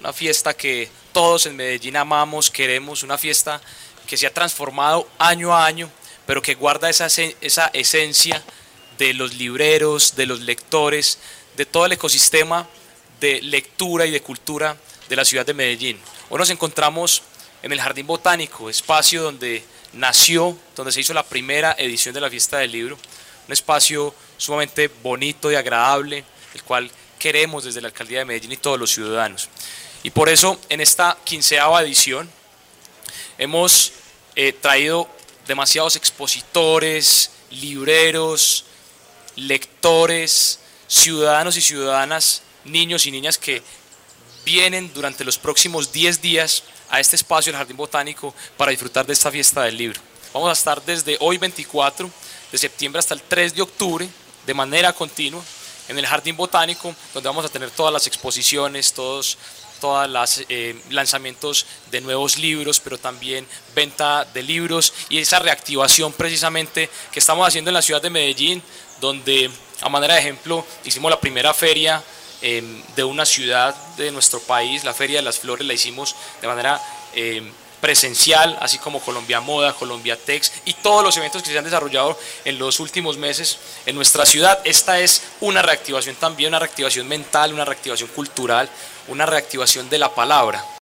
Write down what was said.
una fiesta que todos en Medellín amamos, queremos, una fiesta que se ha transformado año a año, pero que guarda esa esencia de los libreros, de los lectores, de todo el ecosistema de lectura y de cultura de la ciudad de Medellín. Hoy nos encontramos en el Jardín Botánico, espacio donde nació, donde se hizo la primera edición de la Fiesta del Libro, un espacio sumamente bonito y agradable, el cual queremos desde la Alcaldía de Medellín y todos los ciudadanos. Y por eso en esta 15ª edición hemos traído demasiados expositores, libreros, lectores, ciudadanos y ciudadanas, niños y niñas que vienen durante los próximos 10 días a este espacio del Jardín Botánico para disfrutar de esta fiesta del libro. Vamos a estar desde hoy 24 de septiembre hasta el 3 de octubre de manera continua en el Jardín Botánico, donde vamos a tener todas las exposiciones, todos los lanzamientos de nuevos libros, pero también venta de libros y esa reactivación precisamente que estamos haciendo en la ciudad de Medellín, donde a manera de ejemplo hicimos la primera feria de una ciudad de nuestro país, la Feria de las Flores, la hicimos de manera presencial, así como Colombia Moda, Colombia Tex y todos los eventos que se han desarrollado en los últimos meses en nuestra ciudad. Esta es una reactivación también, una reactivación mental, una reactivación cultural, una reactivación de la palabra.